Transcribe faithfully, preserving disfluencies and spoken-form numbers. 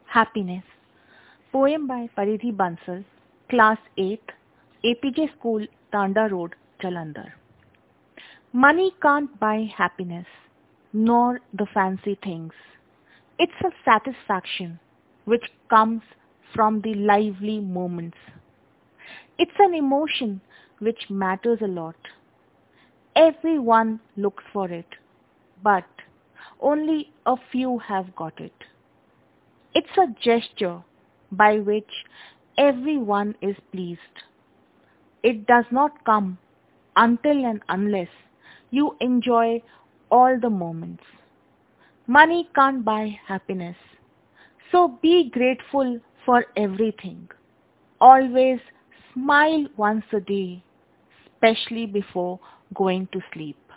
Happiness. Poem by Paridhi Bansal, Class eighth, A P J School, Tanda Road, Jalandhar. Money can't buy happiness, nor the fancy things. It's a satisfaction which comes from the lively moments. It's an emotion which matters a lot. Everyone looks for it, but only a few have got it. It's a gesture by which everyone is pleased. It does not come until and unless you enjoy all the moments. Money can't buy happiness. So be grateful for everything. Always smile once a day, especially before going to sleep.